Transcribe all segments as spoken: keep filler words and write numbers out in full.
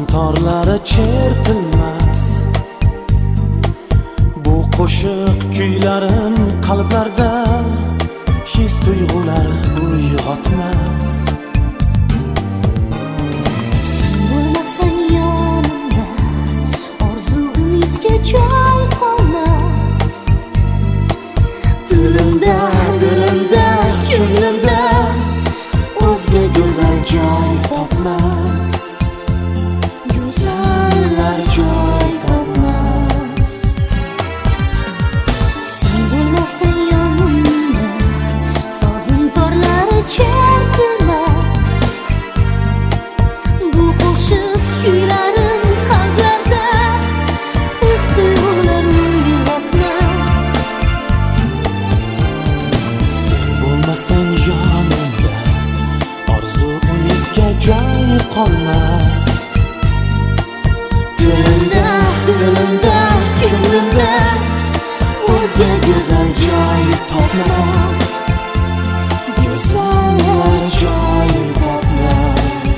torlari chertilmas. Bu qo'shiq kuylarim qalblarda his tuyg'ular uyg'otmas. Sen bo'lmasang yonimda, orzu umidga joy qolmas. Dilimda, dilimda, ko'nglimda o'zga go'zal joy topmas. Go'zallar joy topmas. Sen bo'lmasang yonimda, sozim torlari chertilmas. Bu qo'shiq kuylarim qalblarda his tuyg'ular uyg'otmas. Sen bo'lmasang yonimda, orzu umidga joy qolmas. Dilimda, dilimda, ko'nglimda o'zga go'zal joy topmas. Go'zallar joy topmas.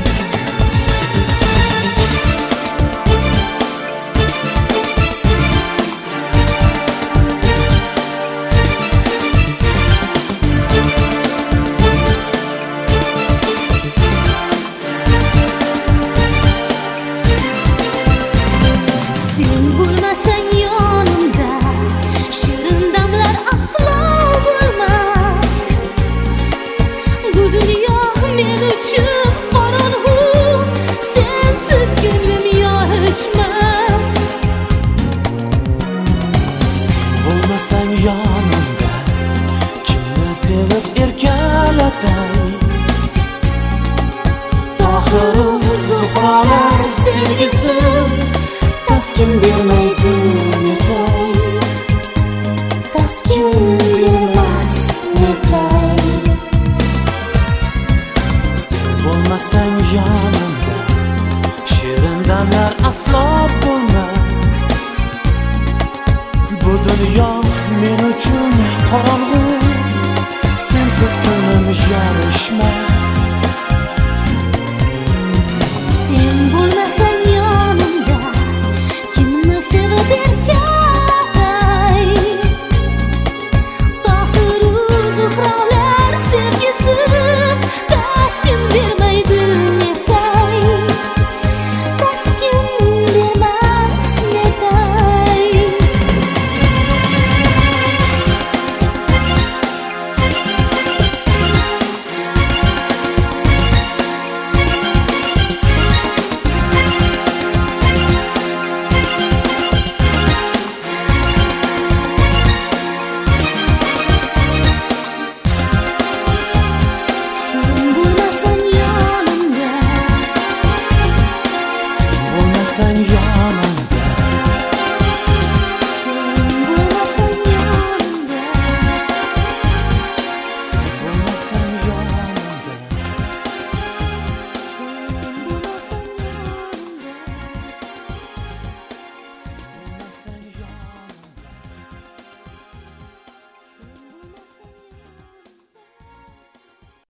Sen bo'lmasang yonimda, shirin damlar aslo bo'lmas. Bu dunyo men uchun qorong'u, sensiz ko'nglim yorishmas. Sen bo'lmasang yonimda, kimni sevib erkalatay? Tohiru Zuhrolar sevgisi taskin bermaydi netay. Taskin bermas netay. Sen bo'lmasang yonimda, shirin damlar aslo bo'lmas. Bu dunyo men uchun qorong'u, sensiz ko'nglim yorishmas.